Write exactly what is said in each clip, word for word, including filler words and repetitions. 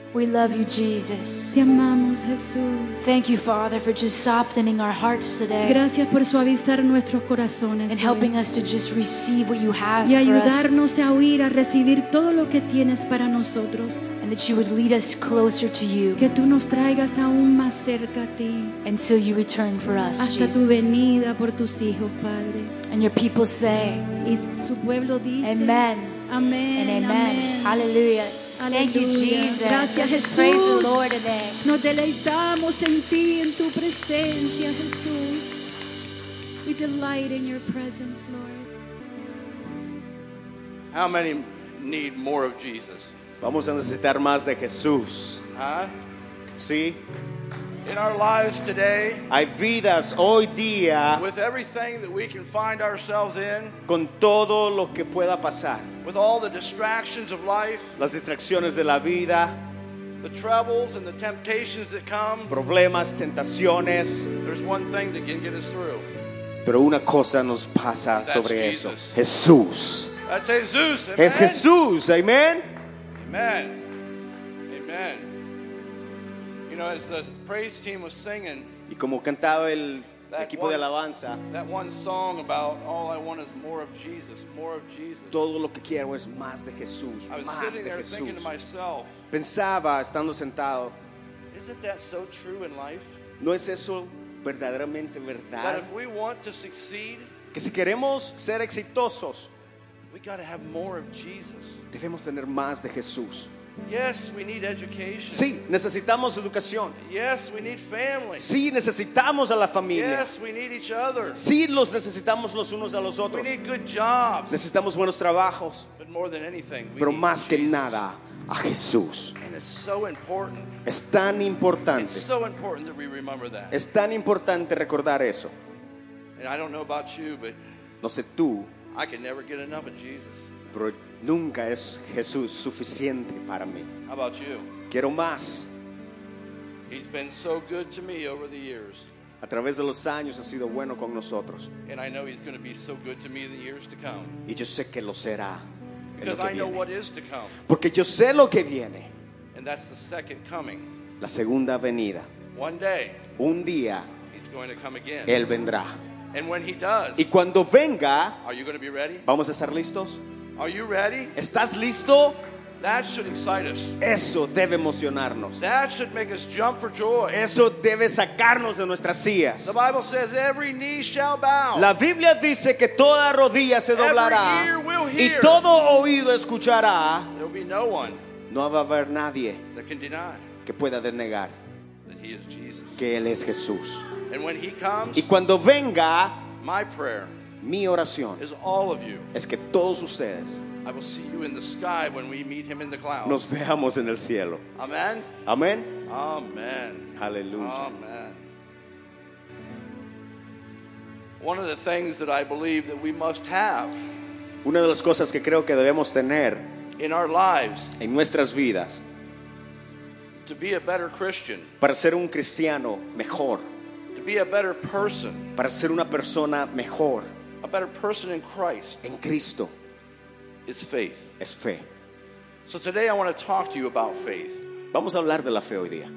We love you, Jesus. Te amamos, Jesús. Thank you, Father, for just softening our hearts today Gracias por suavizar nuestros corazones and hoy. helping us to just receive what you have Y for us, ayudarnos a oír, a recibir todo lo que tienes para nosotros. and that you would lead us closer to you Que tú nos traigas aún más cerca a ti, until you return for us, hasta tu Jesus. venida por tus hijos, Padre. And your people say, Y su pueblo dice, Amen amén, and amen. amén. Hallelujah. Thank you, Aleluya. Jesus. Gracias, Let's just praise the Jesús. Lord today. Nos deleitamos en ti, en tu presencia, Jesús. We delight in your presence, Lord. How many need more of Jesus? Vamos a necesitar más de Jesús. Huh? Sí, In our lives today, hay vidas hoy día with everything that we can find ourselves in, con todo lo que pueda pasar. with all the distractions of life, Las distracciones de la vida, the troubles and the temptations that come, problemas, tentaciones. there's one thing that can get us through. Pero una cosa nos pasa That's sobre eso. Jesus. Jesús. That's Jesus. Amen. Es Jesús. Amén. Amen. Amen. You know, as the praise team was singing Y como cantaba el That equipo de one- alabanza, that one song about all I want is more of Jesus, more of Jesus, todo lo que quiero es más de Jesús, I was más sitting de there thinking to Jesús. myself, Pensaba estando sentado, isn't that so true in life? ¿no es eso verdaderamente That verdad? if we want to succeed, Que si queremos ser exitosos, we got to have more of Jesus. debemos tener más de Jesús. Yes, we need education. Sí, necesitamos educación. Yes, we need family. Sí, necesitamos a la familia. Yes, we need each other. Sí, los necesitamos los unos a los We otros. need good jobs. Necesitamos buenos trabajos, But more than anything, we pero need más que Jesus. nada a Jesús. And it's so important. Es tan It's importante, so important that we remember that. es tan importante recordar eso. And I don't know about you, but No sé tú, I can never get enough of Jesus. pero nunca es Jesús suficiente para mí. How about you? Quiero más. He's been so good to me over the years. A través de los años ha sido bueno con nosotros. And I know he's going to be so good to me in the years to come. Y yo sé que lo será en lo Because que I know viene. what is to come. Porque yo sé lo que viene. And that's the second coming. La segunda venida. One day, Un día he's going to come again. Él vendrá. And when he does, Y cuando venga, are you going to be ready? ¿vamos a estar listos? Are you ready? ¿Estás listo? That should excite us. Eso debe emocionarnos. That should make us jump for joy. Eso debe sacarnos de nuestras sillas. The Bible says every knee shall bow. La Biblia dice que toda rodilla se doblará Every ear will y hear. todo oído escuchará. There'll be no one No va a haber nadie that can deny que pueda denegar that he is Jesus. que Él es Jesús. And when he comes, Y cuando venga, my prayer mi oración is all of you. es que todos ustedes I will see you in the sky when we meet him in the clouds. nos veamos en el cielo. Amen. Amén. Amen. Aleluya. Amen. One of the things that I believe that we must have Una de las cosas que creo que debemos tener in our lives en nuestras vidas to be a better Christian, para ser un cristiano mejor, to be a better person, para ser una persona mejor a better person in Christ en Cristo, is faith. es fe. So today I want to talk to you about faith. Vamos a hablar de la fe hoy día.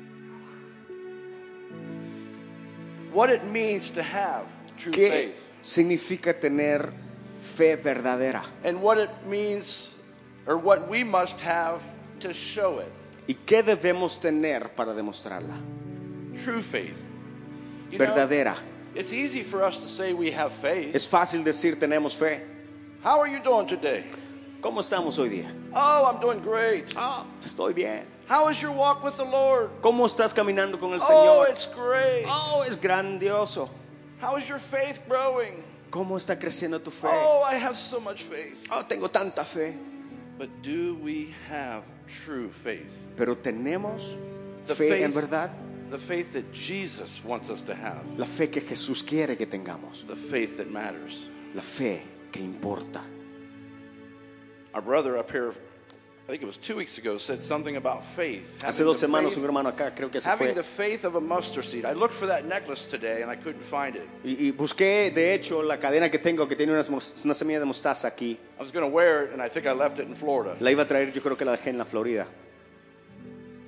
What it means to have true ¿Qué faith. significa tener fe verdadera? And what it means, or what we must have to show it. ¿Y qué debemos tener para demostrarla? True faith. You know, Verdadera. it's easy for us to say we have faith. Es fácil decir tenemos fe. How are you doing today? ¿Cómo estamos hoy día? Oh, I'm doing great. Ah, estoy bien. How is your walk with the Lord? ¿Cómo estás caminando con el Oh, Señor? it's great. Oh, es grandioso. How is your faith growing? ¿Cómo está creciendo tu fe? Oh, I have so much faith. Oh, tengo tanta fe. But do we have true faith? Pero tenemos The fe faith- en verdad. The faith that Jesus wants us to have. La fe que Jesús quiere que tengamos. The faith that matters. La fe que importa. Our brother up here, I think it was two weeks ago, said something about faith. Hace Having dos the semanas faith- un hermano acá, creo que se Having fue. the faith of a mustard seed. I looked for that necklace today and I couldn't find it. Y, y busqué, de hecho, la cadena que tengo que tiene unas mos- una semilla de mostaza aquí. I was going to wear it and I think I left it in Florida. La iba a traer, yo creo que la dejé en la Florida.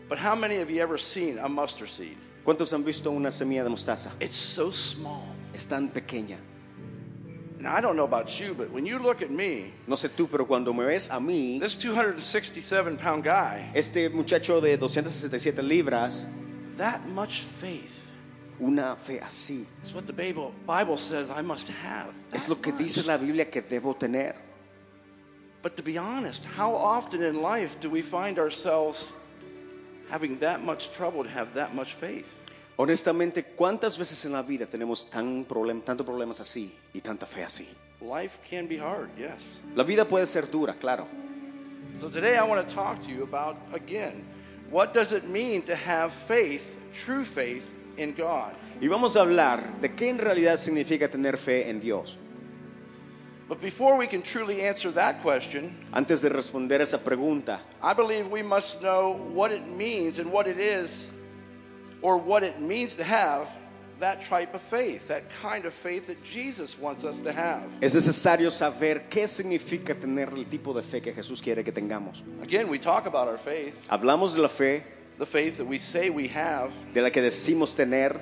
But how many of you ever seen a mustard seed? ¿Cuántos han visto una semilla de mostaza? It's so small. Es tan pequeña. Now, I don't know about you, but when you look at me, No sé tú, pero cuando me ves a mí, this two hundred sixty-seven pound guy, este muchacho de doscientas sesenta y siete libras, that much faith una fe así, is what the Bible, Bible says I must have. es That lo que much. dice la Biblia que debo tener. But to be honest, how often in life do we find ourselves having that much trouble to have that much faith? Honestamente, ¿cuántas veces en la vida tenemos tan problem, tantos problemas así y tanta fe así? Life can be hard, yes. La vida puede ser dura, claro. So today I want to talk to you about, again, what does it mean to have faith, true faith in God? Y vamos a hablar de qué en realidad significa tener fe en Dios. But before we can truly answer that question, Antes de responder esa pregunta, I believe we must know what it means and what it is, or what it means to have that type of faith, that kind of faith that Jesus wants us to have. es necesario saber qué significa tener el tipo de fe que Jesús quiere que tengamos. Again, we talk about our faith, Hablamos de la fe, the faith that we say we have, de la que decimos tener,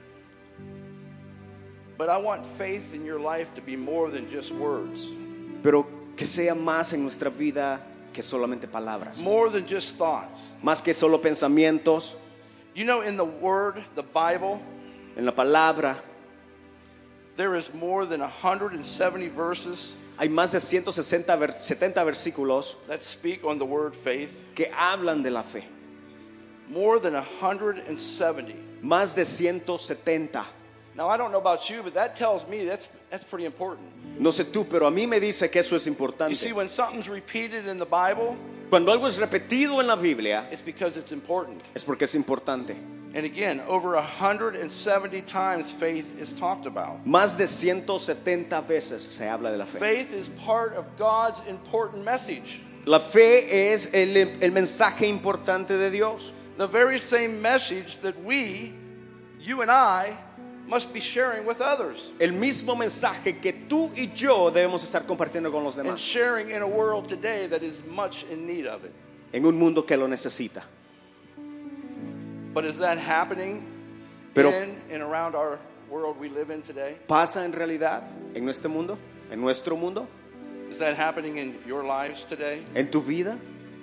but I want faith in your life to be more than just words, pero que sea más en nuestra vida que solamente palabras, more than just thoughts. más que solo pensamientos. You know, in the Word, the Bible, En la palabra there is more than one hundred seventy verses hay más de ciento sesenta, ver- setenta versículos that speak on the word faith. que hablan de la fe. More than one hundred seventy. Más de ciento setenta. Now, I don't know about you, but that tells me that's that's pretty important. No sé tú, pero a mí me dice que eso es You see, importante. when something's repeated in the Bible, Cuando algo es repetido en la Biblia, it's because it's important. es porque es importante. And again, over one hundred seventy times faith is talked about. Más de ciento setenta veces se habla de la fe. Faith is part of God's important message. La fe es el, el mensaje importante de Dios. The very same message that we, you and I, must be sharing with others. El mismo mensaje que tú y yo debemos estar compartiendo con los And demás. sharing in a world today that is much in need of it. En un mundo que lo necesita. But is that happening Pero- in and around our world we live in today? ¿Pasa en realidad en nuestro mundo? ¿En nuestro mundo? Is that happening in your lives today? ¿En tu vida?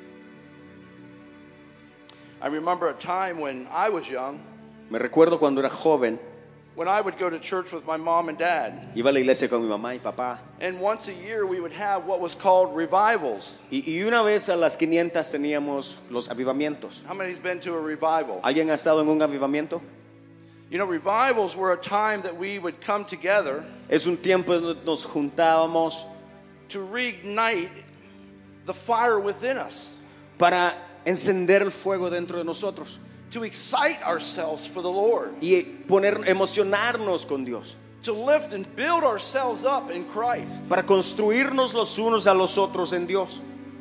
I remember a time when I was young, Me recuerdo cuando era joven, when I would go to church with my mom and dad. iba a la iglesia con mi mamá y papá. And once a year we would have what was called revivals. Y, y una vez a las quinientas teníamos los avivamientos. How many's been to a revival? ¿Alguien ha estado en un avivamiento? You know, revivals were a time that we would come together Es un tiempo donde nos juntábamos to reignite the fire within us, para encender el fuego dentro de nosotros to excite ourselves for the Lord, y poner, emocionarnos con Dios, to lift and build ourselves up in Christ. para construirnos los unos a los otros en Dios.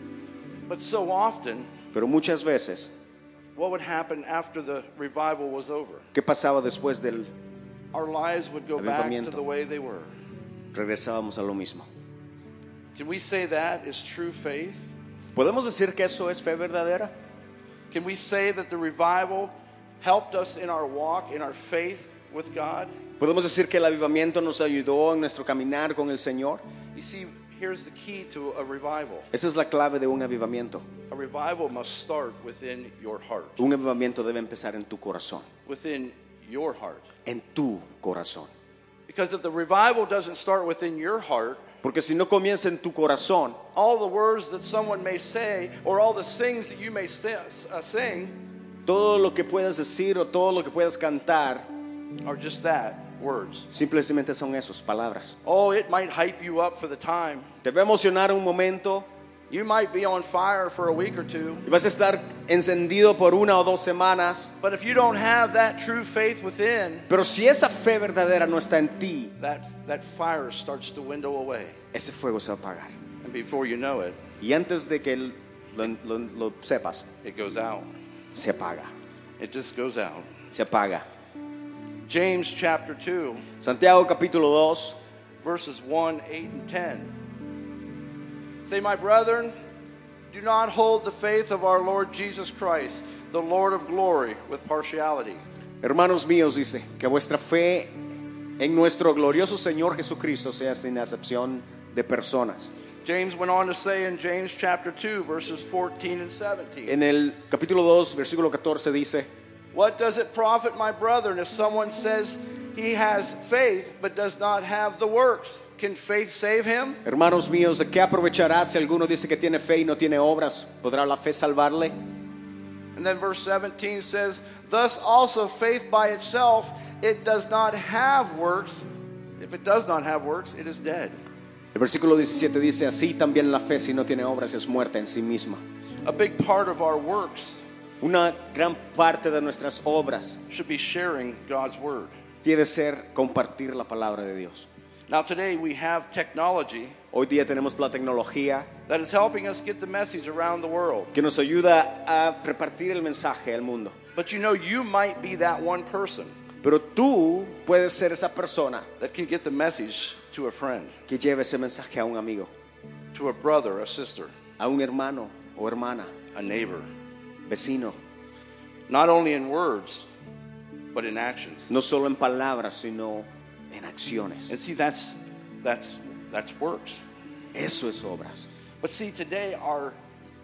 But so often, Pero muchas veces, what would happen after the revival was over? ¿qué pasaba después del Our lives would go back to Avivamiento. the way they were. regresábamos a lo mismo? Can we say that is true faith? ¿Podemos decir que eso es fe verdadera? Can we say that the revival helped us in our walk, in our faith with God? ¿Podemos decir que el avivamiento nos ayudó en nuestro caminar con el Señor? You see, here's the key to a revival. Esa es la clave de un avivamiento. A revival must start within your heart. Un avivamiento debe empezar en tu corazón, Within your heart. en tu corazón. Because if the revival doesn't start within your heart, Porque si no comienza en tu corazón, all the words that someone may say or all the things that you may si- uh, sing todo lo que puedas decir o todo lo que puedas cantar are just that, words. simplemente son esos, palabras. Oh, it might hype you up for the time. Te va a emocionar un momento You might be on fire for a week or two. y vas a estar encendido por una o dos semanas. But if you don't have that true faith within, Pero si esa fe verdadera no está en ti, that, that fire starts to dwindle away. ese fuego se va a apagar. And before you know it, Y antes de que lo, lo- lo sepas, it goes out. se apaga, It just goes out. se apaga. James chapter two, Santiago capítulo dos, verses one, eight, and ten. Say, my brethren, do not hold the faith of our Lord Jesus Christ, the Lord of glory, with partiality. Hermanos míos, dice, que vuestra fe en nuestro glorioso Señor Jesucristo sea sin acepción de personas. James went on to say in James chapter two, verses fourteen and seventeen. En el capítulo dos, versículo catorce dice, What does it profit, my brethren, if someone says he has faith but does not have the works? Can faith save him? hermanos míos, ¿de qué aprovechará si alguno dice que tiene fe y no tiene obras? ¿Podrá la fe salvarle? And then verse seventeen says, Thus also faith by itself, it does not have works. If it does not have works, it is dead. El versículo diecisiete dice, así también la fe si no tiene obras es muerta en sí misma. A big part of our works Una gran parte de nuestras obras should be sharing God's word. debe ser compartir la palabra de Dios. Now today we have technology Hoy día tenemos la tecnología that is helping us get the message around the world. que nos ayuda a repartir el mensaje al mundo. But you know, you might be that one person Pero tú puedes ser esa persona that can get the message to a friend, que lleve ese mensaje a un amigo, to a brother, a sister, a un hermano o hermana, a neighbor. vecino. Not only in words, but in actions. No solo en palabras, sino en acciones. And see, that's that's that's works. Eso es obras. But see, today our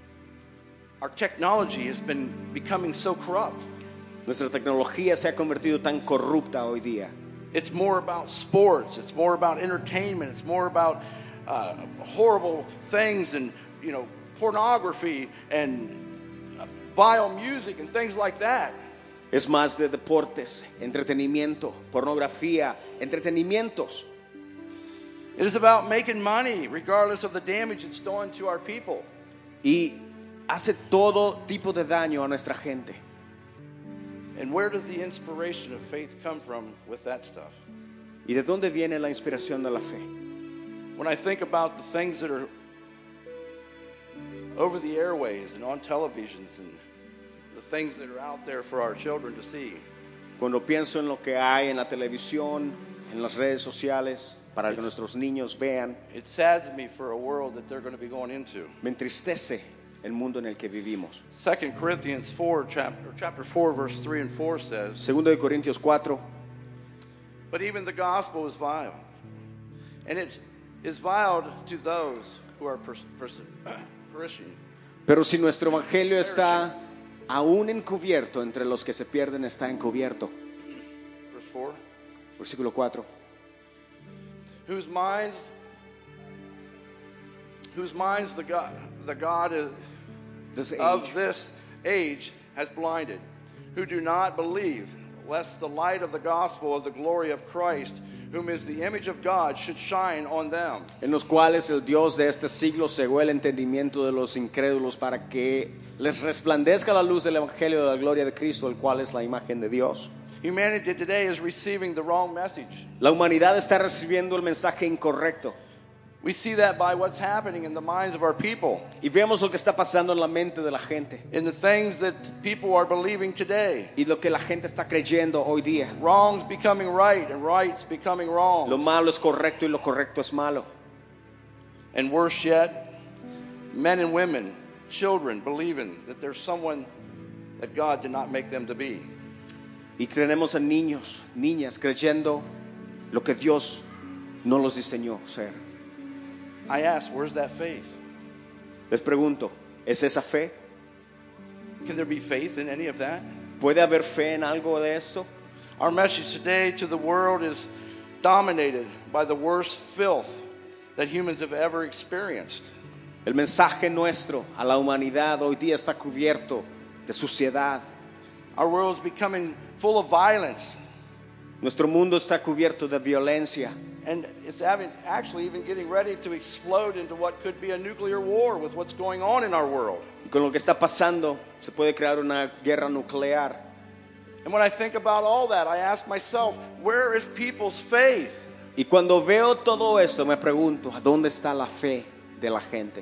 our technology has been becoming so corrupt. Nuestra tecnología se ha convertido tan corrupta hoy día. It's more about sports. It's more about entertainment. It's more about uh, horrible things and, you know, pornography and uh, vile music and things like that. Es más de deportes, entretenimiento, pornografía, entretenimientos. It is about making money regardless of the damage it's done to our people. Y hace todo tipo de daño a nuestra gente. And where does the inspiration of faith come from with that stuff? ¿Y de dónde viene la inspiración de la fe? When I think about the things that are over the airways and on televisions and the things that are out there for our children to see, Cuando pienso en lo que hay en la televisión, en las redes sociales, para que nuestros niños vean, it saddens me for a world that they're going to be going into. me entristece el mundo en el que vivimos. Second Corinthians four, chapter, chapter four, verse three and four says, Segundo de Corintios cuatro, But even the gospel is vile, and it is vile to those who are pers- pers- perishing. pero si nuestro evangelio está aún encubierto, entre los que se pierden está encubierto. Verse four, Versículo cuatro. whose minds, whose minds the God, the God is, This of age, this age has blinded, who do not believe, lest the light of the gospel of the glory of Christ, whom is the image of God, should shine on them. en los cuales el Dios de este siglo cegó el entendimiento de los incrédulos para que les resplandezca la luz del evangelio de la gloria de Cristo, el cual es la imagen de Dios. Humanity today is receiving the wrong message. La humanidad está recibiendo el mensaje incorrecto. We see that by what's happening in the minds of our people, Y vemos lo que está pasando en la mente de la gente in the things that people are believing today. y lo que la gente está creyendo hoy día. Wrongs becoming right and rights becoming wrong. Lo malo es correcto y lo correcto es malo. And worse yet, men and women, children believing that there's someone that God did not make them to be. Y tenemos a niños, niñas creyendo lo que Dios no los diseñó ser. I ask, where's that faith? Les pregunto, ¿es esa fe? Can there be faith in any of that? ¿Puede haber fe en algo de esto? Our message today to the world is dominated by the worst filth that humans have ever experienced. El mensaje nuestro a la humanidad hoy día está cubierto de suciedad. Our world is becoming full of violence, Nuestro mundo está cubierto de violencia. and it's having, actually even getting ready to explode into what could be a nuclear war with what's going on in our world. Y con lo que está pasando se puede crear una guerra nuclear. And when I think about all that, I ask myself, where is people's faith? Y cuando veo todo esto me pregunto, ¿a dónde está la fe de la gente?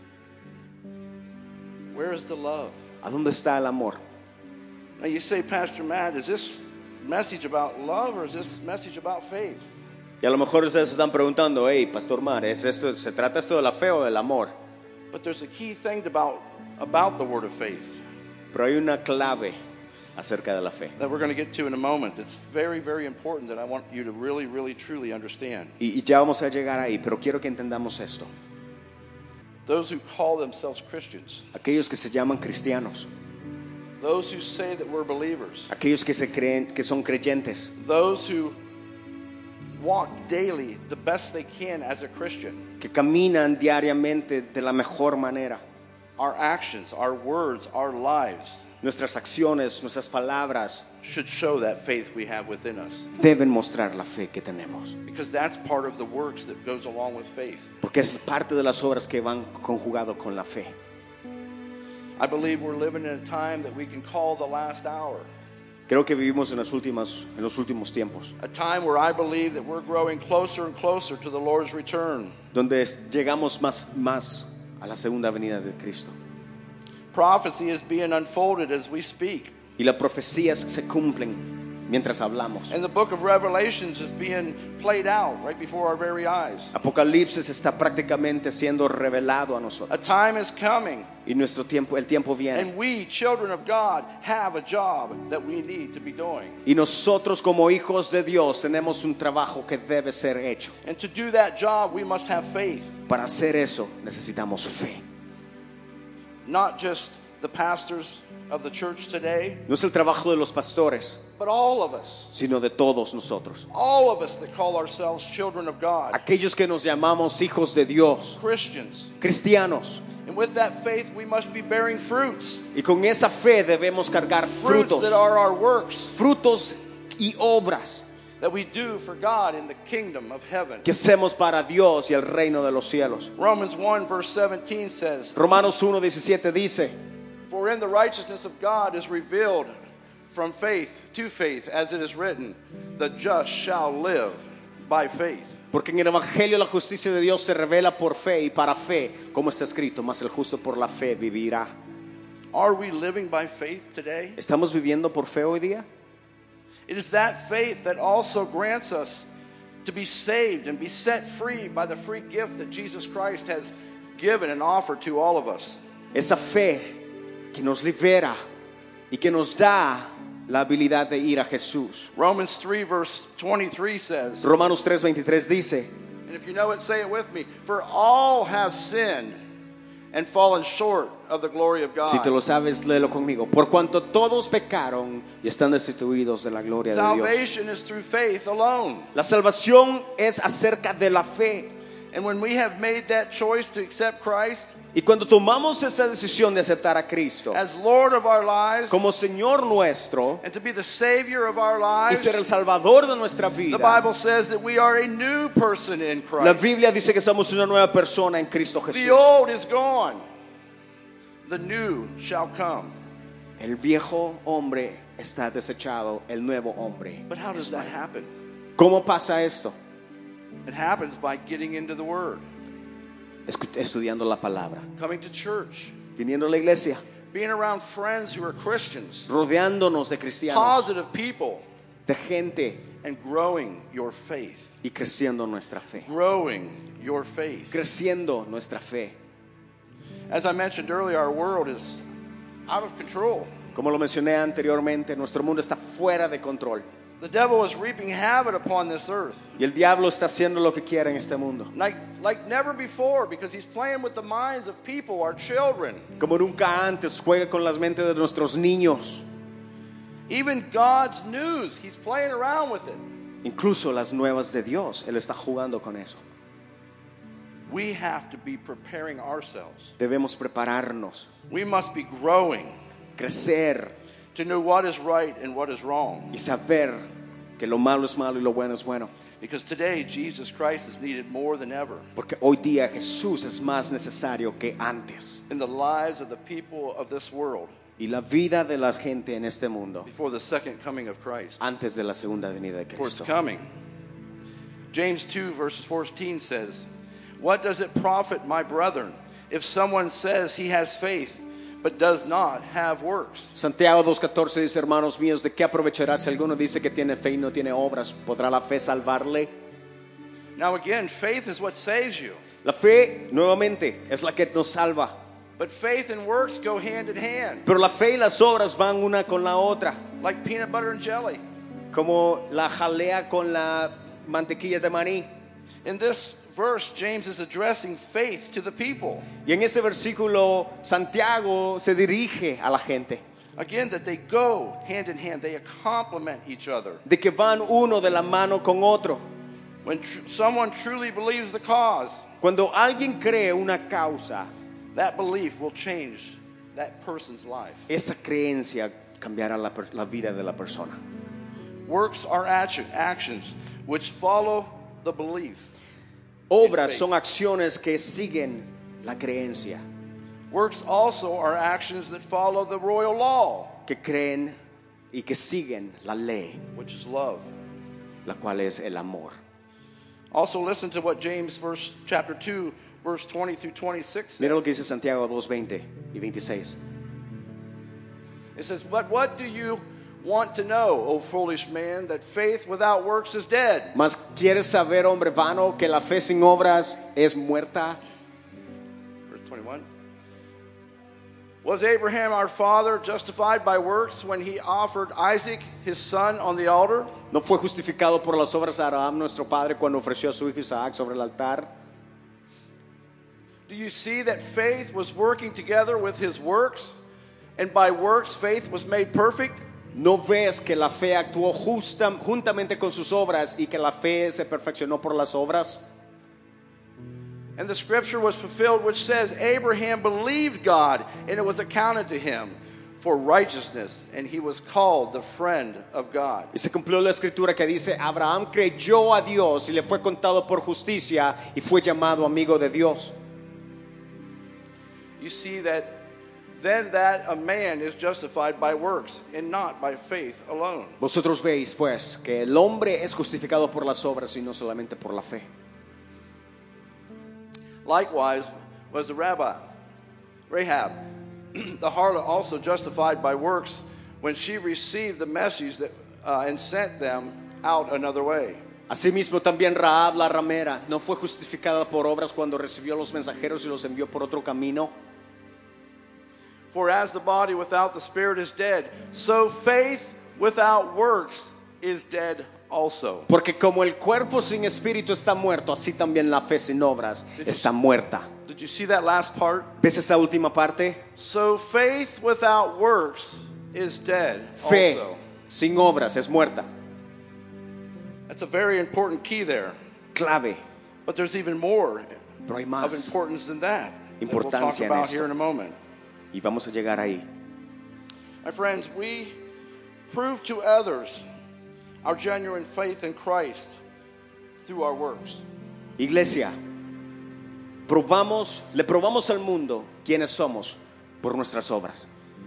Where is the love? ¿A dónde está el amor? Now you say, Pastor Matt, is this message about love or is this message about faith? Y a lo mejor ustedes se están preguntando, hey, Pastor Mar, ¿es esto, ¿se trata esto de la fe o del amor? But there's a key thing about, about the word of faith Pero hay una clave acerca de la fe. that we're going to get to in a moment. It's very, very important that I want you to really, really, truly understand. Y, y ya vamos a llegar ahí, pero quiero que entendamos esto. Those who call themselves Christians, Aquellos que se llaman cristianos, those who say that we're believers, aquellos que se creen que son creyentes, those who walk daily the best they can as a Christian, que caminan diariamente de la mejor manera. our actions, our words, our lives Nuestras acciones, nuestras palabras should show that faith we have within us, deben mostrar la fe que tenemos, because that's part of the works that goes along with faith. porque es parte de las obras que van conjugado con la fe. I believe we're living in a time that we can call the last hour, Creo que vivimos en las últimas, en los últimos tiempos, a time where I believe that we're growing closer and closer to the Lord's return. donde es- llegamos más, más a la segunda venida de Cristo. Prophecy is being unfolded as we speak, Y las profecías se cumplen mientras hablamos. and the book of Revelations is being played out right before our very eyes. Apocalipsis está prácticamente siendo revelado a nosotros. A time is coming, Y nuestro tiempo, el tiempo viene. and we, children of God, have a job that we need to be doing. Y nosotros como hijos de Dios tenemos un trabajo que debe ser hecho. And to do that job, we must have faith. Para hacer eso necesitamos fe. Not just the pastors of the church today, No es el trabajo de los pastores, but all of us. sino de todos nosotros. All of us that call ourselves children of God, Aquellos que nos llamamos hijos de Dios, Christians. cristianos. And with that faith, we must be bearing fruits. Y con esa fe debemos cargar Fruits frutos, that are our works frutos y obras that we do for God in the kingdom of heaven. que hacemos para Dios y el reino de los cielos. Romans one verse seventeen says, Romanos uno diecisiete dice, "For in the righteousness of God is revealed from faith to faith, as it is written, the just shall live by faith." porque en el Evangelio la justicia de Dios se revela por fe y para fe, como está escrito, mas el justo por la fe vivirá. Are we living by faith today? ¿Estamos viviendo por fe hoy día? It is that faith that also grants us to be saved and be set free by the free gift that Jesus Christ has given and offered to all of us. Esa fe que nos libera y que nos da la habilidad de ir a Jesús. Romans three verse twenty-three says, Romanos tres veintitrés dice, and if you know it, say it with me, "For all have sinned and fallen short of the glory of God." si te lo sabes, léelo conmigo. Por cuanto todos pecaron y están destituidos de la gloria de Dios. Salvation is through faith alone. La salvación es acerca de la fe. And when we have made that choice to accept Christ Y cuando tomamos esa decisión de aceptar a Cristo as Lord of our lives como Señor nuestro and to be the Savior of our y lives, ser el Salvador de nuestra the vida, Bible says that we are a new person in la Christ. Biblia dice que somos una nueva persona en Cristo The Jesús. old is gone. The new shall come. El viejo hombre está desechado, el nuevo hombre. But how does that happen? ¿Cómo pasa esto? It happens by getting into the Word, Escu- Estudiando la palabra, coming to church, viniendo a la iglesia, being around friends who are Christians, rodeándonos de cristianos, positive people, de gente and growing your faith. y creciendo nuestra fe. Growing your faith. Creciendo nuestra fe. As I mentioned earlier, our world is out of control. Como lo mencioné anteriormente, nuestro mundo está fuera de control. The devil is reaping havoc upon this earth Y el diablo está haciendo lo que quiere en este mundo. like, like never before, because he's playing with the minds of people, our children. Como nunca antes, juega con las mentes de nuestros niños. Even God's news, he's playing around with it. Incluso las nuevas de Dios, Él está jugando con eso. We have to be preparing ourselves. Debemos prepararnos, We must be growing crecer to know what is right and what is wrong. y saber que lo malo es malo y lo bueno es bueno. Because today, Jesus Christ is needed more than ever Porque hoy día Jesús es más necesario que antes. in the lives of the people of this world Y la vida de la gente en este mundo, before the second coming of Christ. antes de la segunda venida de For it's Cristo. coming. James two verses fourteen says, "What does it profit, my brethren, if someone says he has faith but does not have works?" Santiago dos catorce dice, hermanos míos, ¿de qué aprovechará si alguno dice que tiene fe y no tiene obras? ¿Podrá la fe salvarle? Now again, faith is what saves you. La fe, nuevamente, es la que nos salva. But faith and works go hand in hand, Pero la fe y las obras van una con la otra. like peanut butter and jelly. Como la jalea con la mantequilla de maní. In this verse, James is addressing faith to the people. Y en este versículo, Santiago se dirige a la gente. Again, that they go hand in hand, they complement each other. De que van uno de la mano con otro. When tr- someone truly believes the cause, Cuando alguien cree una causa, that belief will change that person's life. esa creencia cambiará la, per- la vida de la persona. Works are action, actions which follow the belief. Obras son acciones que siguen la creencia, Works also are actions that follow the royal law, que creen y que siguen la ley, which is love. la cual es el amor. Also listen to what James verse chapter two verse twenty through twenty-six Mira says. lo que dice Santiago dos veinte y veintiséis. It says, "But what do you want to know, O foolish man, that faith without works is dead?" Mas ¿quieres saber, hombre vano, que la fe sin obras es muerta? Verse twenty-one. Was Abraham our father justified by works when he offered Isaac his son on the altar? ¿No fue justificado por las obras de Abraham nuestro padre cuando ofreció a su hijo Isaac sobre el altar? Do you see that faith was working together with his works, and by works faith was made perfect? ¿No ves que la fe actuó justa, juntamente con sus obras y que la fe se perfeccionó por las obras? And the scripture was fulfilled which says, Abraham believed God, and it was accounted to him for righteousness, and he was called the friend of God. Y se cumplió la escritura que dice, Abraham creyó a Dios y le fue contado por justicia y fue llamado amigo de Dios. You see that then that a man is justified by works and not by faith alone. Vosotros veis pues que el hombre es justificado por las obras y no solamente por la fe. Likewise was the rabbi, Rahab, the harlot, also justified by works when she received the message that, uh, and sent them out another way. Asimismo también Rahab la ramera no fue justificada por obras cuando recibió los mensajeros y los envió por otro camino. For as the body without the spirit is dead, so faith without works is dead also. Porque como el cuerpo sin espíritu está muerto, así también la fe sin obras está muerta. Did you see that last part? ¿Ves esta última parte? So faith without works is dead Fe also. sin obras es muerta. That's a very important key there. Clave. But there's even more Pero hay of más. importance than that that we'll talk Importancia en about esto. here in a moment. Y vamos a llegar ahí. My friends, we prove to others our genuine faith in Christ through our works. Iglesia, probamos, le probamos al mundo quiénes somos por nuestras obras.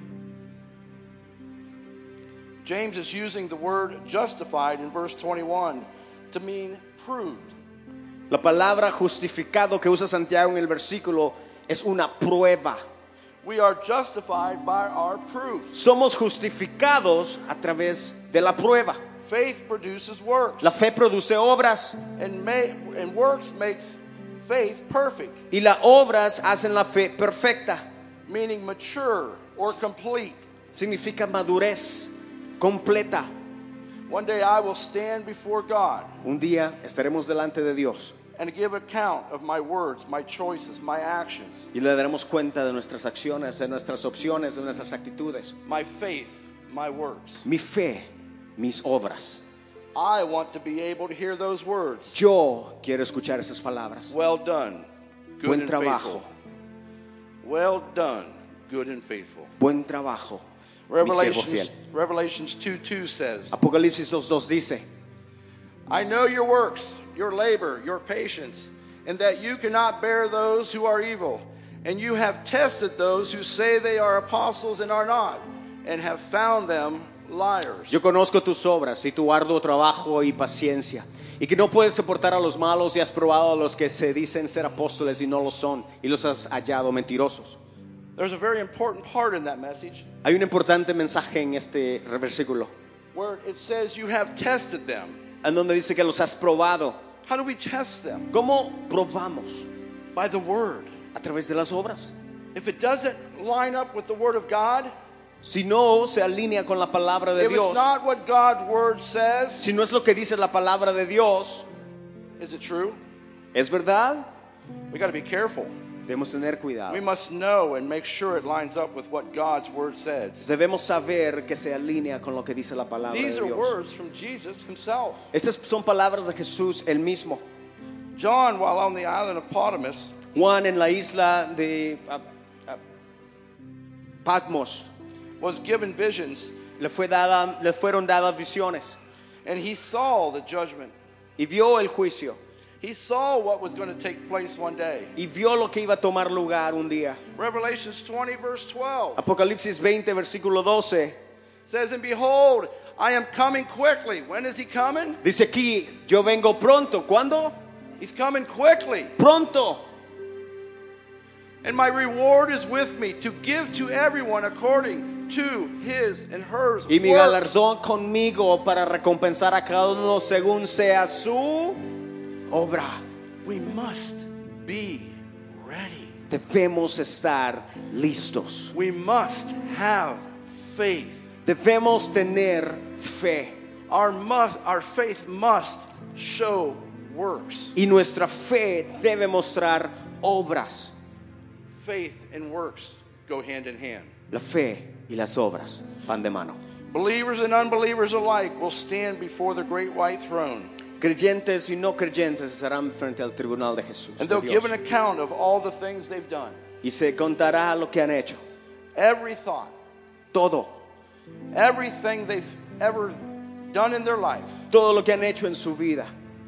James is using the word justified in verse twenty-one to mean proved. La palabra justificado que usa Santiago en el versículo es una prueba. We are justified by our proof. Somos justificados a través de la prueba. Faith produces works. La fe produce obras And, may, and works makes faith perfect, y las obras hacen la fe perfecta. meaning mature or complete. Significa madurez completa. One day I will stand before God Un día estaremos delante de Dios and give account of my words, my choices, my actions, y le daremos cuenta de nuestras acciones, de nuestras opciones, de nuestras actitudes. my faith, my works. Mi fe, mis obras. I want to be able to hear those words. Yo quiero escuchar esas palabras. Well done, good Buen and trabajo, faithful. Well done, good and faithful. buen trabajo, mi siervo fiel. Revelations, Revelations two two says, Apocalipsis dos dos dice, I know your works, your labor, your patience, and that you cannot bear those who are evil. And you have tested those who say they are apostles and are not, and have found them liars. yo conozco tus obras y tu arduo trabajo y paciencia, y que no puedes soportar a los malos y has probado a los que se dicen ser apóstoles y no lo son, y los has hallado mentirosos. There's a very important part in that message Hay un importante mensaje en este versículo, where it says you have tested them. en donde dice que los has probado. How do we test them? ¿Cómo probamos? By the word. a través de las obras. If it doesn't line up with the word of God, Si no se alinea con la palabra de if Dios, it's not what God's word says, si no es lo que dice la palabra de Dios, is it true? ¿es verdad? We got to be careful. Debemos tener cuidado. We must know and make sure it lines up with what God's word says. Debemos saber que se alinea con lo que dice la palabra These de are Dios. words from Jesus himself. Estas son palabras de Jesús el mismo. John, while on the island of Patmos, Juan en la isla de ah, ah, Patmos was given visions, le, fue dada, le fueron dadas visiones and he saw the judgment. y vio el juicio He saw what was going to take place one day. y vio lo que iba a tomar lugar un día. Revelations twenty, verse twelve Apocalipsis veinte, versículo doce, says, and behold, I am coming quickly. When is he coming? dice aquí, yo vengo pronto. ¿Cuándo? He's coming quickly. Pronto. And my reward is with me to give to everyone according to his and hers Y mi works. galardón conmigo para recompensar a cada uno según sea su obra. We must be ready. Debemos estar listos. We must have faith. Debemos tener fe. Our must, our faith must show works. Y nuestra fe debe mostrar obras. Faith and works go hand in hand. La fe y las obras van de mano. Believers and unbelievers alike will stand before the great white throne, Creyentes y no creyentes estarán frente al tribunal de Jesús. and de they'll Dios. give an account of all the things they've done. Y se contará lo que han hecho. Every thought, Todo. everything they've ever done in their life. Todo lo que han hecho en su vida.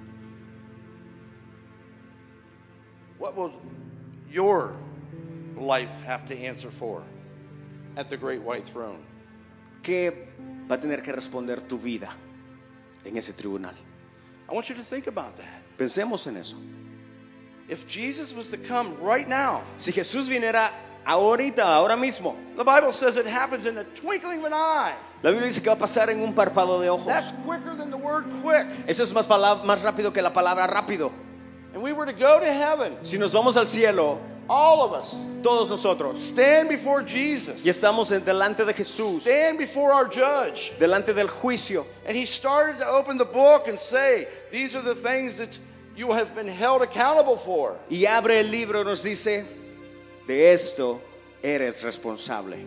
What will your life have to answer for at the great white throne? ¿Qué va a tener que responder tu vida en ese tribunal? I want you to think about that. Pensemos en eso. If Jesus was to come right now, Si Jesús viniera ahorita, ahora mismo, the Bible says it happens in the twinkling of an eye. la Biblia dice que va a pasar en un párpado de ojos. That's quicker than the word quick. Eso es más, pala- más rápido que la palabra rápido. And we were to go to heaven, Si nos vamos al cielo, all of us, todos nosotros, stand before Jesus, y estamos en delante de Jesús, stand before our judge. delante del juicio, And he started to open the book and say, these are the things that you have been held accountable for. y abre el libro y nos dice, de esto eres responsable.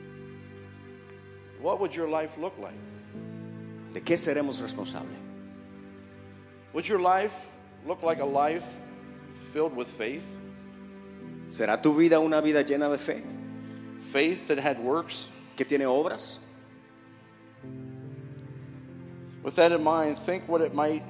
What would your life look like? ¿De qué seremos responsables? Would your life look like a life filled with faith? ¿Será tu vida una vida llena de fe? Faith that had works? ¿Que tiene obras? With that in mind, think what it might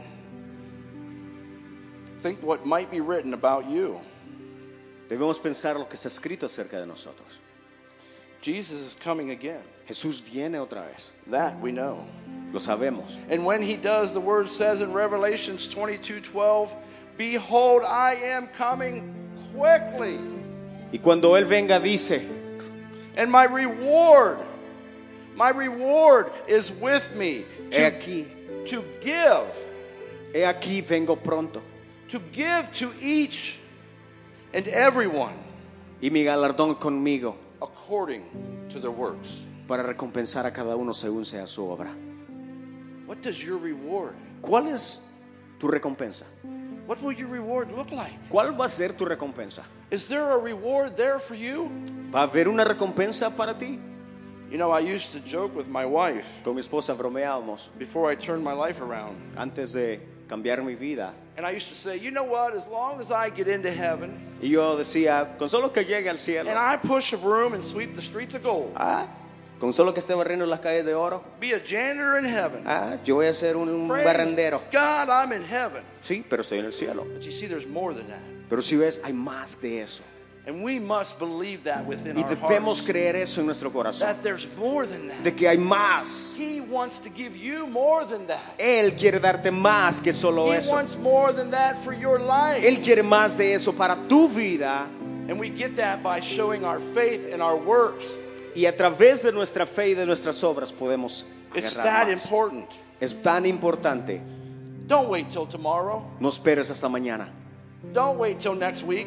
think what might be written about you. Debemos pensar lo que está escrito acerca de nosotros. Jesus is coming again. Jesús viene otra vez. That we know. Lo sabemos. And when he does, the word says in Revelations twenty-two twelve, behold, I am coming quickly, Y cuando Él venga dice, and my reward, my reward is with me he to, aquí, to give, he aquí vengo pronto. to give to each and everyone Y mi galardón conmigo according to their works. para recompensar a cada uno según sea su obra. What does your reward? ¿Cuál es tu recompensa? What will your reward look like? ¿Cuál va a ser tu recompensa? Is there a reward there for you? ¿Va a haber una recompensa para ti? You know, I used to joke with my wife Con mi esposa bromeábamos before I turned my life around. antes de cambiar mi vida. And I used to say, you know what, as long as I get into heaven Y yo decía, con solo que llegue al cielo, and I push a broom and sweep the streets of gold, ah, con solo que esté barriendo las calles de oro, be a janitor in heaven. ah, yo voy a ser un, un Praise barrendero. God, I'm in heaven. Sí, pero estoy en el cielo. But you see, there's more than that. Pero si ves, hay más de eso. And we must believe that within Y our debemos hearts, creer eso en nuestro corazón. that there's more than that. De que hay más. He wants to give you more than that. Él quiere darte más que solo He eso. wants more than that for your life. Él quiere más de eso para tu vida. And we get that by showing our faith and our works. Y a través de nuestra fe y de nuestras obras podemos It's agarrar that más. important. Es tan importante. Don't wait till tomorrow. No esperes hasta mañana. Don't wait till next week.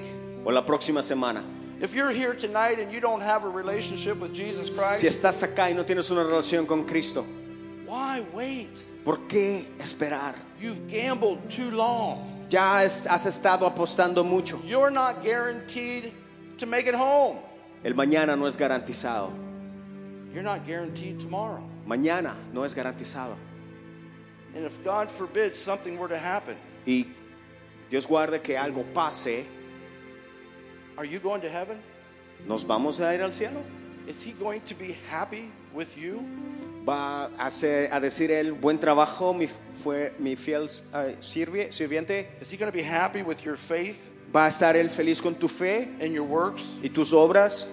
o la próxima semana. If you're here tonight and you don't have a relationship with Jesus Christ, Si estás acá y no tienes una relación con Cristo, why wait? ¿por qué esperar? You've gambled too long. Ya has has estado apostando mucho. You're not guaranteed to make it home. El mañana no es garantizado. You're not guaranteed tomorrow. Mañana no es garantizado. And if God forbid something were to happen, Y Dios guarde que algo pase, are you going to heaven? ¿nos vamos a ir al cielo? Is he going to be happy with you? Va a, hacer, a decir él, buen trabajo, mi, fue mi fiel uh, sirvi- sirviente. Is he going to be happy with your faith Va a estar él feliz con tu fe and your works? y tus obras.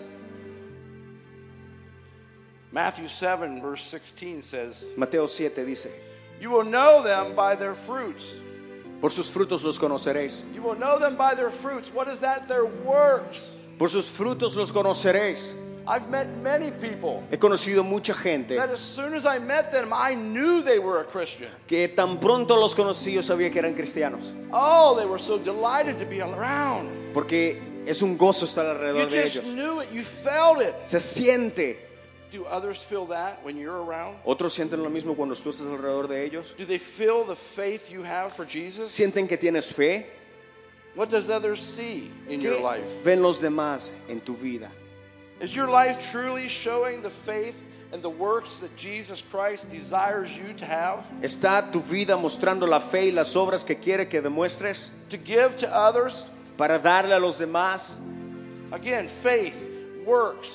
Matthew seven verse sixteen says, Mateo siete dice, you will know them by their fruits. por sus frutos los conoceréis. You will know them by their fruits. What is that? Their works. Por sus frutos los conoceréis. I've met many people He conocido mucha gente that as soon as I met them, I knew they were a Christian. que tan pronto los conocí yo sabía que eran cristianos. Oh, they were so delighted to be around. Porque es un gozo estar You alrededor de just ellos. knew it. You felt it. Se siente. Do others feel that when you're around? Otros sienten lo mismo cuando tú estás alrededor de ellos. Do they feel the faith you have for Jesus? Sienten que tienes fe. What does others see in your ¿Qué life? ven los demás en tu vida? Is your life truly showing the faith and the works that Jesus Christ desires you to have? ¿Está tu vida mostrando la fe y las obras que quiere que demuestres To give to others? para darle a los demás? Again, faith, works.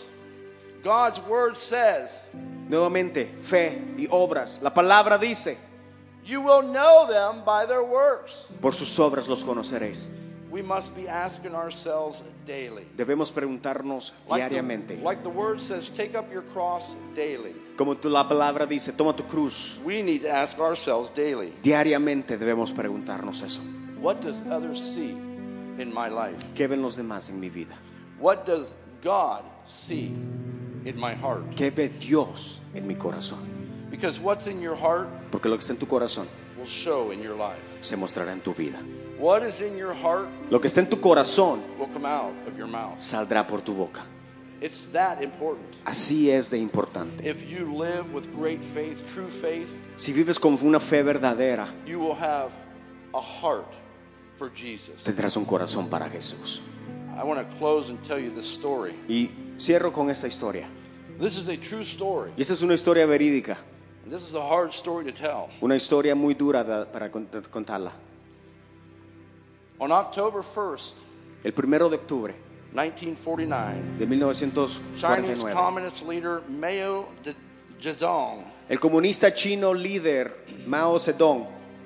God's word says, Nuevamente, fe y obras. La palabra dice, you will know them by their works. por sus obras los conoceréis. We must be asking ourselves daily. Debemos preguntarnos Like the, diariamente. like the word says, take up your cross daily. Como tu- la palabra dice, toma tu cruz. We need to ask ourselves daily, Diariamente debemos preguntarnos eso. what does others see in my life? ¿Qué ven los demás en mi vida? What does God see in my heart? ¿Qué ve Dios en mi corazón? Because what's in your heart Porque lo que está en tu corazón will show in your life. se mostrará en tu vida. What is in your heart Lo que está en tu corazón will come out of your mouth. saldrá por tu boca. It's that important. Así es de importante. If you live with great faith, true faith, Si vives con una fe verdadera, you will have a heart for Jesus. tendrás un corazón para Jesús. I want to close and tell you this story. Y cierro con esta historia. This is a true story. Y esta es una historia verídica, And this is a hard story to tell. una historia muy dura de- para cont- contarla. On October first, El primero de octubre nineteen forty-nine, de mil novecientos cuarenta y Chinese nueve, communist leader Mao Zedong el comunista chino líder Mao Zedong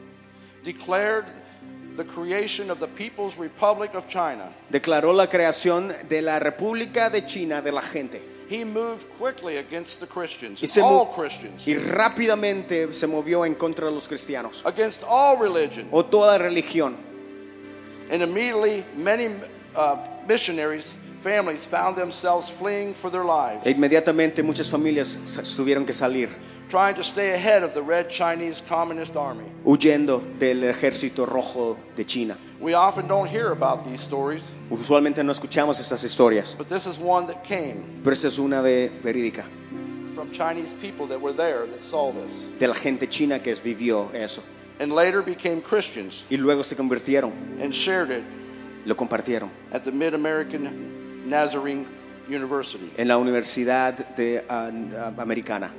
declared the creation of the People's Republic of China. declaró la creación de la República de China de la gente. He moved quickly against the Christians, Y, se all mo- Christians, y rápidamente se movió en contra de los cristianos against all religion. o toda religión. And immediately, many uh, missionaries, families found themselves fleeing for their lives, E inmediatamente muchas familias sa- tuvieron que salir trying to stay ahead of the Red Chinese Communist Army. huyendo del ejército rojo de China. We often don't hear about these stories, Usualmente no escuchamos estas historias, but this is one that came pero esta es una de verídica, from Chinese people that were there that saw this, de la gente china que vivió eso. and later became Christians Y luego se convirtieron, and shared it lo compartieron at the Mid-American Nazarene University. en la Universidad de, ah, ah, Americana.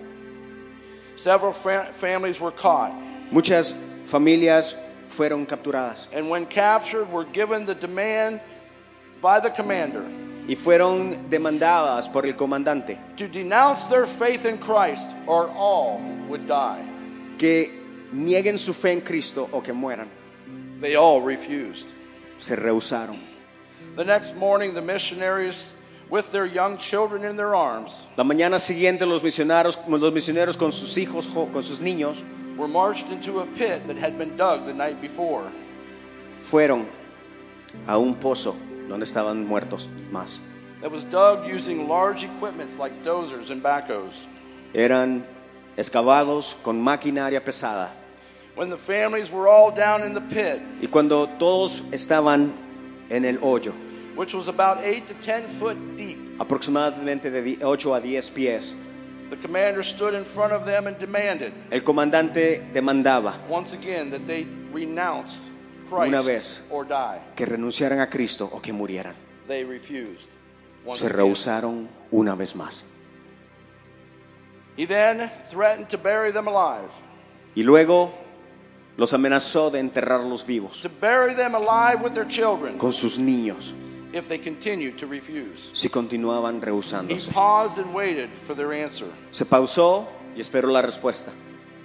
Several fa- families were caught, Muchas familias fueron capturadas and when captured were given the demand by the commander y fueron demandadas por el comandante to denounce their faith in Christ or all would die. que nieguen su fe en Cristo o que mueran. They all refused. Se rehusaron. The next morning, the missionaries, with their young children in their arms, La mañana siguiente los misioneros, los misioneros con sus hijos, jo- con sus niños, were marched into a pit that had been dug the night before. fueron a un pozo donde estaban muertos más. That was dug using large equipments like dozers and backhoes. Eran excavados con maquinaria pesada. When the families were all down in the pit, Y cuando todos estaban en el hoyo, which was about eight to ten foot deep. aproximadamente de ocho a diez pies. The commander stood in front of them and demanded, El comandante demandaba once again, that they renounce una Christ vez or die. que renunciaran a Cristo o que murieran. They refused. Once Se again. rehusaron una vez más. He then threatened to bury them alive. Y luego los amenazó de enterrarlos vivos To bury them alive with their children con sus niños if they continued to refuse. si continuaban He rehusándose. paused and waited for their answer. Se pausó y esperó la respuesta.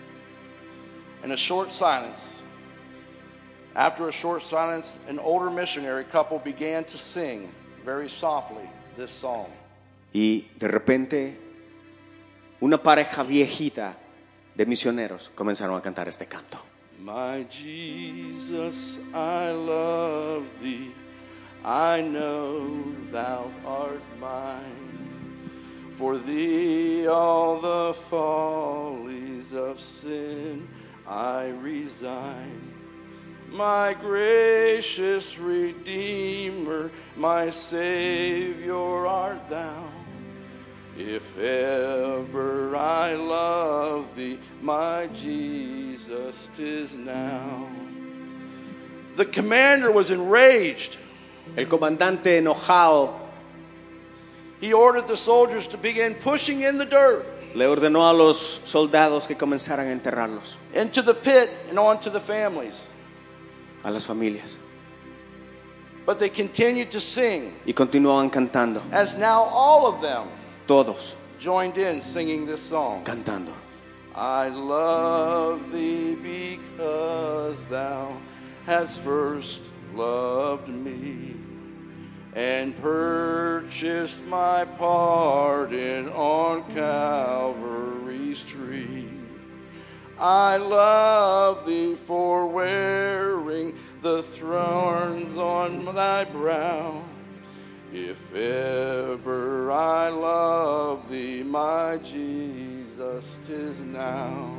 In a short silence, after a short silence, an older missionary couple began to sing very softly this song. Y de repente una pareja viejita de misioneros comenzaron a cantar este canto. My Jesus, I love thee. I know thou art mine. For thee all the follies of sin I resign. My gracious Redeemer, my Savior art thou. If ever I love thee, my Jesus, 'tis now. The commander was enraged. El comandante enojado He ordered the soldiers to begin pushing in the dirt le ordenó a los soldados que comenzaran a enterrarlos, into the pit and onto the families. a las familias. But they continued to sing, Y continuaban cantando, as now all of them todos joined in singing this song. cantando. I love thee because thou hast first loved me and purchased my pardon on Calvary's tree. I love thee for wearing the thorns on thy brow. If ever I love thee, my Jesus, 'tis now.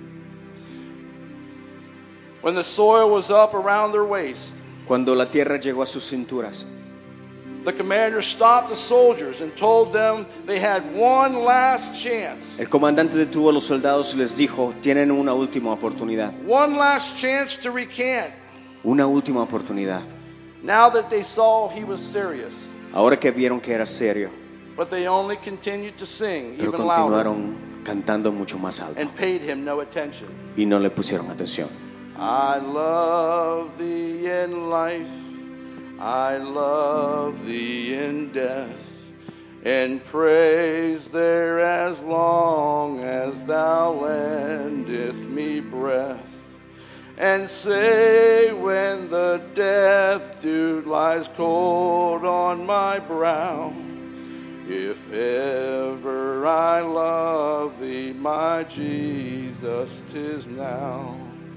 When the soil was up around their waist, Cuando la tierra llegó a sus cinturas, the commander stopped the soldiers and told them they had one last chance. el comandante detuvo a los soldados y les dijo, tienen una última oportunidad, One last chance to recant. una última oportunidad. Now that they saw he was serious. Ahora que vieron que era serio, But they only continued to sing pero even louder continuaron cantando mucho más alto and paid him no attention. y no le pusieron atención. I love thee in life, I love thee in death, and praise there as long as thou lendeth me breath. And say when the death dew lies cold on my brow, if ever I love thee, my Jesus, 'tis now.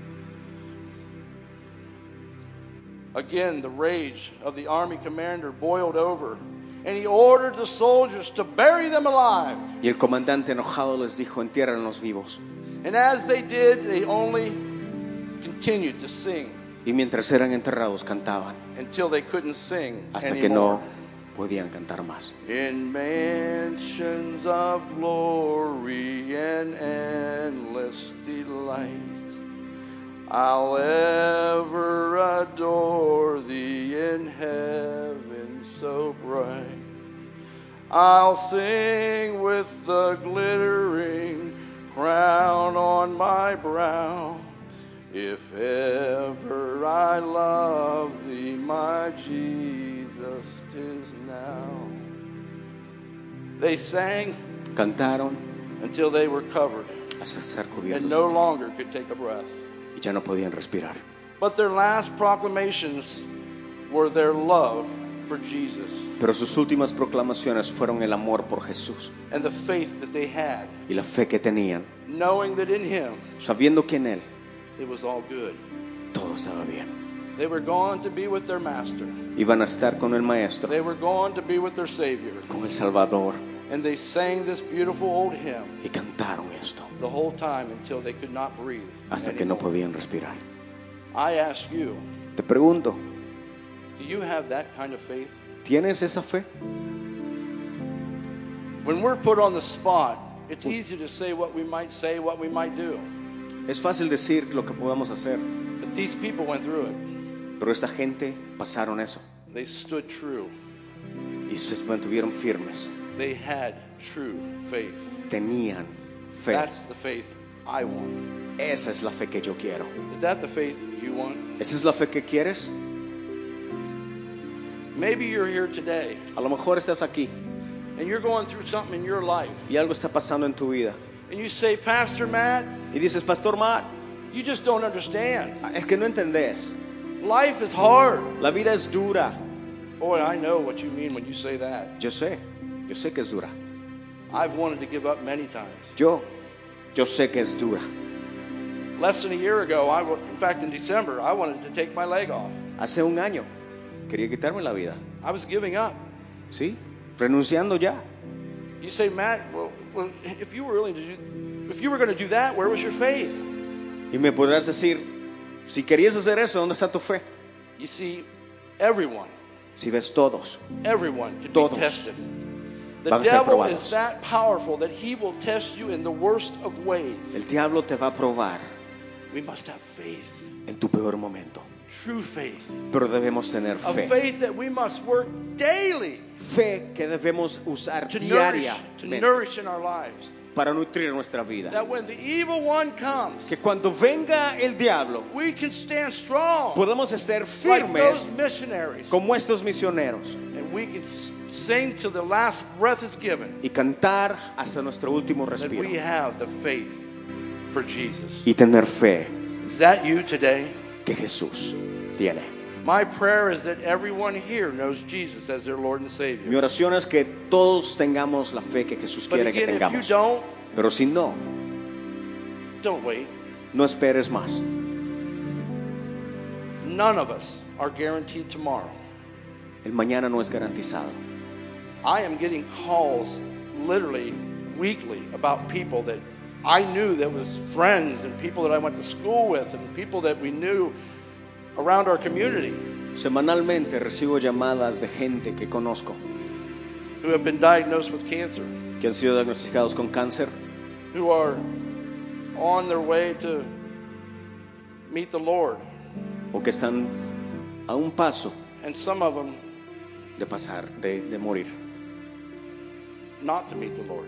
Again, the rage of the army commander boiled over, and he ordered the soldiers to bury them alive. Y el comandante enojado les dijo, entiérrenlos vivos. And as they did, they only continued to sing Y mientras eran enterrados cantaban until they couldn't sing hasta que anymore. no podían cantar más. In mansions of glory and endless delight, I'll ever adore thee in heaven so bright. I'll sing with the glittering crown on my brow. If ever I love thee, my Jesus, 'tis now. They sang Cantaron until they were covered hasta ser and cubiertos no longer could take a breath. y ya no podían respirar. But their last proclamations were their love for Jesus Pero sus últimas proclamaciones fueron el amor por Jesús and the faith that they had, y la fe que tenían, knowing that in Him sabiendo que en Él it was all good. todo estaba bien. They were going to be with their Master. Iban a estar con el Maestro, They were going to be with their Savior. con el Salvador, And they sang this beautiful old hymn y cantaron esto the whole time until they could not breathe hasta que no anymore. podían respirar. I ask you, Te pregunto, do you have that kind of faith? ¿Tienes esa fe? When we're put on the spot, it's easy to say what we might say, what we might do. Es fácil decir lo que podamos hacer, But these people went through it. pero esta gente pasaron eso They stood true. y se mantuvieron firmes. They had true faith. Tenían fe. That's the faith I want. Esa es la fe que yo quiero. Is that the faith you want? ¿Esa es la fe que quieres? Maybe you're here today A lo mejor estás aquí and you're going through something in your life. y algo está pasando en tu vida And you say, Pastor Matt, y dices, Pastor Matt, you just don't understand. es que no entendés. Life is hard. La vida es dura. Boy, I know what you mean when you say that. Yo sé, yo sé que es dura. I've wanted to give up many times. Yo, yo sé que es dura. Less than a year ago, I, wa- in fact, in December, I wanted to take my leg off. Hace un año quería quitarme la vida, I was giving up. ¿sí? Renunciando ya. You say, Matt, well, well if you were willing to do, if you were going to do that, where was your faith? Y me podrás decir, si querías hacer eso, ¿dónde está tu fe? You see, everyone, Si ves todos, everyone can Todos be tested. The van a ser devil probados. is that powerful that he will test you in the worst of ways. el diablo te va a probar We must have faith, en tu peor momento. true faith, Pero debemos tener a fe. faith that we must work daily Fe que debemos usar to nourish, to diariamente nourish in our lives. para nutrir nuestra vida. That when the evil one comes, Que cuando venga el diablo, we can stand strong podemos estar like those firmes missionaries. como estos misioneros And we can s- sing till the last breath is given y cantar hasta nuestro último that respiro we have the faith for Jesus. y tener fe Is that you today? que Jesús tiene. My prayer is that everyone here knows Jesus as their Lord and Mi Savior. oración es que todos tengamos la fe que Jesús But quiere que again, if you tengamos. don't, Pero si no, don't wait. no esperes más. None of us are guaranteed tomorrow. El mañana no es garantizado. I am getting calls literally weekly about people that I knew that was friends and people that I went to school with and people that we knew around our community Semanalmente recibo llamadas de gente que conozco who have been diagnosed with cancer, que han sido diagnosticados con cáncer, who are on their way to meet the Lord, o que están a un paso and some of them de pasar, de, de morir. not to meet the Lord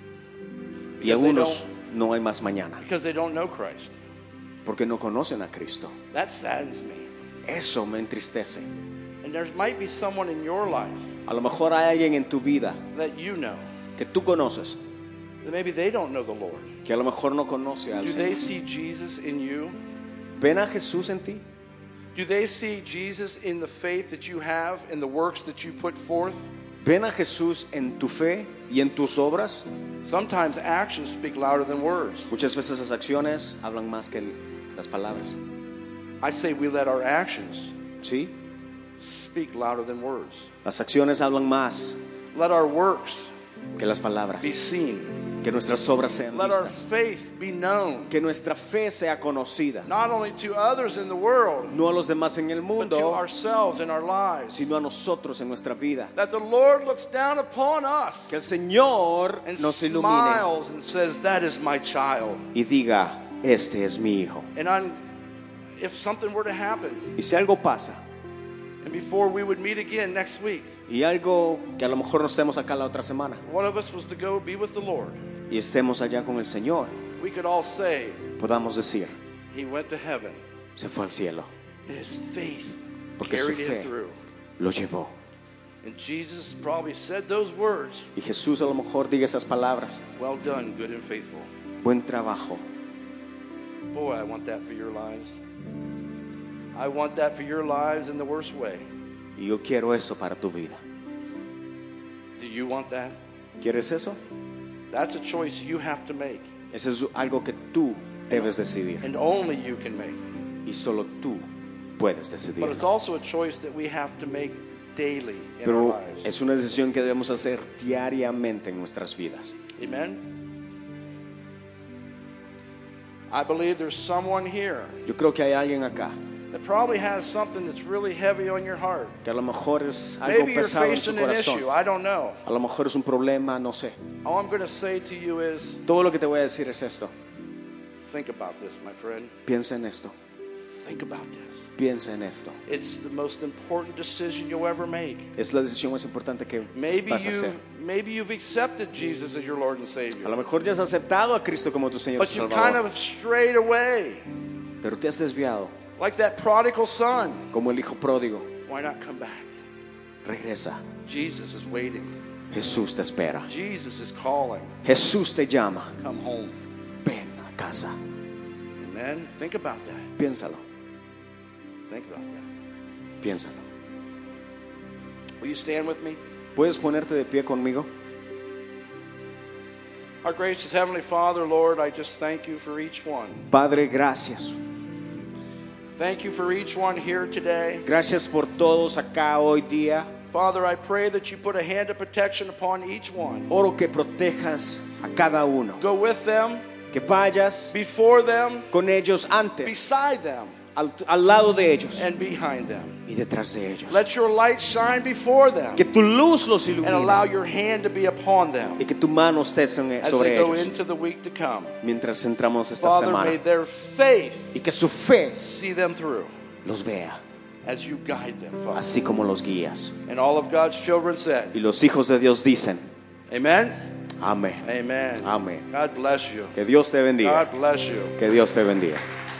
Y Because they algunos no hay más mañana because they don't know Christ. porque no conocen a Cristo. That saddens me. Eso me entristece. And there might be someone in your life A lo mejor hay alguien en tu vida that you know que tú conoces that maybe they don't know the Lord. que a lo mejor no conoce al Do they Señor. see Jesus in you? ¿Ven a Jesús en ti? Do they see Jesus in the faith that you have, in the works that you put forth? ¿Ven a Jesús en tu fe y en tus obras? Sometimes actions speak louder than words. Muchas veces las acciones hablan más que el- las palabras. I say we let our actions ¿Sí? speak louder than words. Las acciones hablan más Let our works que las palabras. be seen. Que nuestras obras sean Let our vistas. faith be known, Que nuestra fe sea conocida. not only to others in the world, No a los demás en el but to mundo, ourselves in our lives. sino a nosotros en nuestra vida. That the Lord looks down upon us Que el Señor and nos ilumine smiles and says, that is my child. y diga, este es mi hijo. And I'm, if something were to happen, Y si algo pasa, and before we would meet again next week, y algo que a lo mejor no estemos acá la otra semana, one of us was to go be with the Lord, y estemos allá con el Señor, we could all say, podamos decir, he went to heaven, se fue al cielo, and his faith porque su carried him fe through. lo llevó. And Jesus probably said those words, Y Jesús a lo mejor diga esas palabras, well done, good and faithful. buen trabajo. Boy, I want that for your lives. I want that for your lives in the worst way. Y yo quiero eso para tu vida. Do you want that? ¿Quieres eso? That's a choice you have to make, Eso es algo que tú debes decidir. and only you can make. Y solo tú puedes But it's decidirlo. also a choice that we have to make daily in our Pero lives. es una decisión que debemos hacer diariamente en nuestras vidas. Amen? I believe there's someone here Yo creo que hay alguien acá that probably has something that's really heavy on your heart. que a lo mejor es algo Maybe you're pesado en su facing an corazón. issue. I don't know. A lo mejor es un problema, no sé. All I'm going to say to you is Todo lo que te voy a decir es esto. think about this, my friend. Piensa en esto. Think about this. Piensa en esto. It's the most important decision you'll ever make. Es la decisión más importante que Maybe vas a hacer. you've, maybe you've accepted Jesus as your Lord and A Savior, lo mejor ya has aceptado a Cristo como tu Señor y but you've Salvador, kind of strayed away, pero te has desviado like that prodigal son. como el hijo pródigo. Why not come back? Regresa. Jesus is waiting. Jesús te espera. Jesus is calling. Jesús te llama. Come home. Ven a casa. Amen. Think about that. Piénsalo. Think about that. Piénsalo. Will you stand with me? ¿Puedes ponerte de pie conmigo? Our gracious Heavenly Father, Lord, I just thank you for each one. Padre, gracias. Thank you for each one here today. Gracias por todos acá hoy día. Father, I pray that you put a hand of protection upon each one. Oro que protejas a cada uno. Go with them, Que vayas before them, con ellos antes, beside them, al, al lado de ellos and behind them. y detrás de ellos. Let your light shine before them Que tu luz los and allow ilumine your hand to be upon them y que tu mano esté sobre as they go ellos into the week to come. mientras entramos esta Father, may semana. their faith Y que su fe see them through los vea, as you guide them, Father. así como los guías. And all of God's children said, Y los hijos de Dios dicen, amen, amén. amen. Amén. God bless you. Que Dios te bendiga. God bless you. Que Dios te bendiga.